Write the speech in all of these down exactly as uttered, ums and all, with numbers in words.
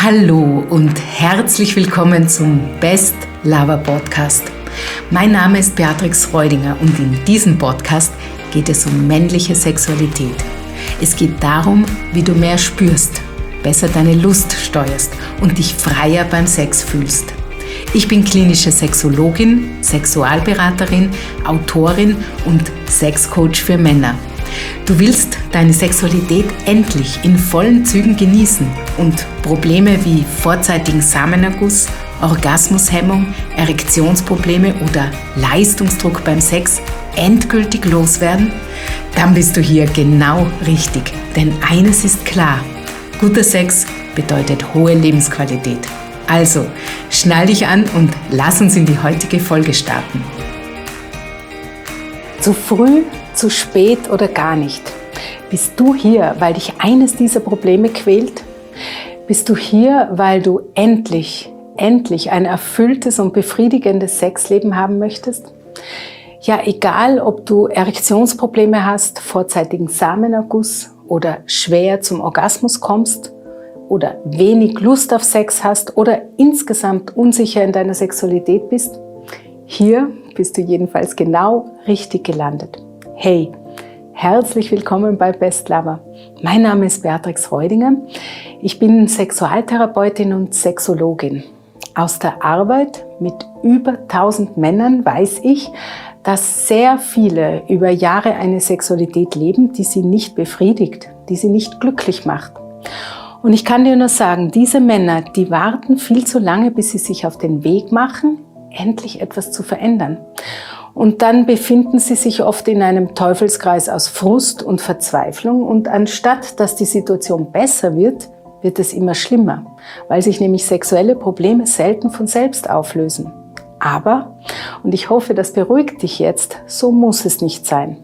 Hallo und herzlich willkommen zum Best Lover Podcast. Mein Name ist Beatrix Reudinger und in diesem Podcast geht es um männliche Sexualität. Es geht darum, wie du mehr spürst, besser deine Lust steuerst und dich freier beim Sex fühlst. Ich bin klinische Sexologin, Sexualberaterin, Autorin und Sexcoach für Männer. Du willst deine Sexualität endlich in vollen Zügen genießen und Probleme wie vorzeitigen Samenerguss, Orgasmushemmung, Erektionsprobleme oder Leistungsdruck beim Sex endgültig loswerden? Dann bist du hier genau richtig, denn eines ist klar: guter Sex bedeutet hohe Lebensqualität. Also, schnall dich an und lass uns in die heutige Folge starten. Zu früh, zu spät oder gar nicht. Bist du hier, weil dich eines dieser Probleme quält? Bist du hier, weil du endlich, endlich ein erfülltes und befriedigendes Sexleben haben möchtest? Ja, egal, ob du Erektionsprobleme hast, vorzeitigen Samenerguss oder schwer zum Orgasmus kommst oder wenig Lust auf Sex hast oder insgesamt unsicher in deiner Sexualität bist, hier bist du jedenfalls genau richtig gelandet. Hey, herzlich willkommen bei Best Lover. Mein Name ist Beatrix Reudinger. Ich bin Sexualtherapeutin und Sexologin. Aus der Arbeit mit über tausend Männern weiß ich, dass sehr viele über Jahre eine Sexualität leben, die sie nicht befriedigt, die sie nicht glücklich macht. Und ich kann dir nur sagen, diese Männer, die warten viel zu lange, bis sie sich auf den Weg machen, endlich etwas zu verändern. Und dann befinden sie sich oft in einem Teufelskreis aus Frust und Verzweiflung. Und anstatt dass die Situation besser wird, wird es immer schlimmer, weil sich nämlich sexuelle Probleme selten von selbst auflösen. Aber, und ich hoffe, das beruhigt dich jetzt, so muss es nicht sein.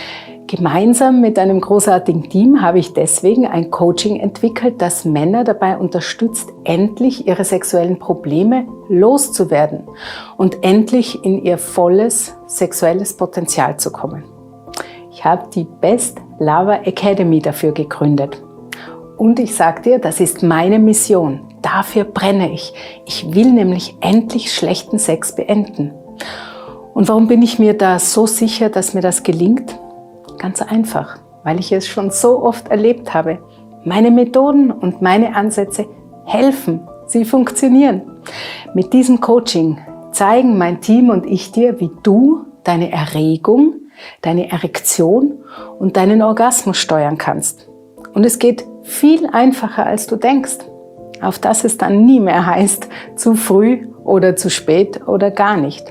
Gemeinsam mit einem großartigen Team habe ich deswegen ein Coaching entwickelt, das Männer dabei unterstützt, endlich ihre sexuellen Probleme loszuwerden und endlich in ihr volles sexuelles Potenzial zu kommen. Ich habe die Best Lover Academy dafür gegründet. Und ich sage dir, das ist meine Mission. Dafür brenne ich. Ich will nämlich endlich schlechten Sex beenden. Und warum bin ich mir da so sicher, dass mir das gelingt? Ganz einfach, weil ich es schon so oft erlebt habe. Meine Methoden und meine Ansätze helfen, sie funktionieren. Mit diesem Coaching zeigen mein Team und ich dir, wie du deine Erregung, deine Erektion und deinen Orgasmus steuern kannst. Und es geht viel einfacher, als du denkst. Auf dass es dann nie mehr heißt, zu früh oder zu spät oder gar nicht.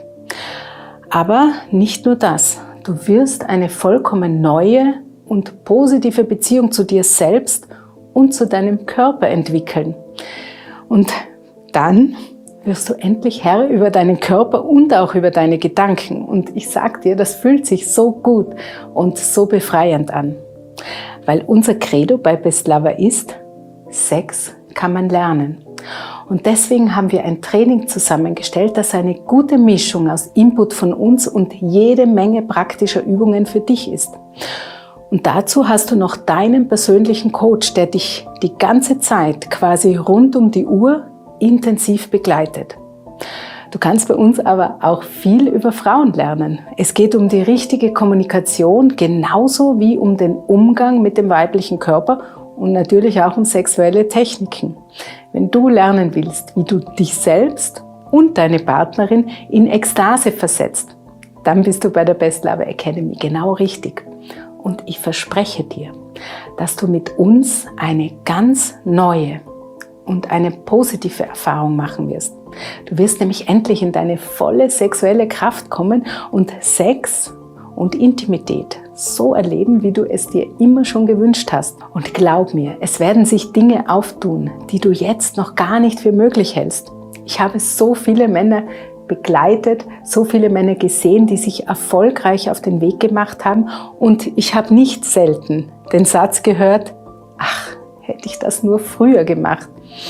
Aber nicht nur das. Du wirst eine vollkommen neue und positive Beziehung zu dir selbst und zu deinem Körper entwickeln. Und dann wirst du endlich Herr über deinen Körper und auch über deine Gedanken. Und ich sag dir, das fühlt sich so gut und so befreiend an. Weil unser Credo bei Best Lover ist: Sex kann man lernen. Und deswegen haben wir ein Training zusammengestellt, das eine gute Mischung aus Input von uns und jede Menge praktischer Übungen für dich ist. Und dazu hast du noch deinen persönlichen Coach, der dich die ganze Zeit quasi rund um die Uhr intensiv begleitet. Du kannst bei uns aber auch viel über Frauen lernen. Es geht um die richtige Kommunikation, genauso wie um den Umgang mit dem weiblichen Körper und natürlich auch um sexuelle Techniken. Wenn du lernen willst, wie du dich selbst und deine Partnerin in Ekstase versetzt, dann bist du bei der Best Lover Academy genau richtig. Und ich verspreche dir, dass du mit uns eine ganz neue und eine positive Erfahrung machen wirst. Du wirst nämlich endlich in deine volle sexuelle Kraft kommen und Sex und Intimität so erleben, wie du es dir immer schon gewünscht hast. Und glaub mir, es werden sich Dinge auftun, die du jetzt noch gar nicht für möglich hältst. Ich habe so viele Männer begleitet, so viele Männer gesehen, die sich erfolgreich auf den Weg gemacht haben. Und ich habe nicht selten den Satz gehört: Ach, hätte ich das nur früher gemacht.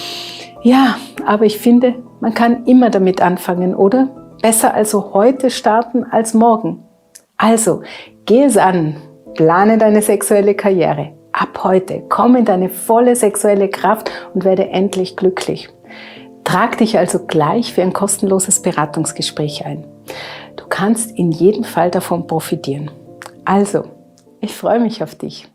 Ja, aber ich finde, man kann immer damit anfangen, oder? Besser also heute starten als morgen. Also, geh es an, plane deine sexuelle Karriere, ab heute. Komm in deine volle sexuelle Kraft und werde endlich glücklich. Trag dich also gleich für ein kostenloses Beratungsgespräch ein. Du kannst in jedem Fall davon profitieren. Also, ich freue mich auf dich.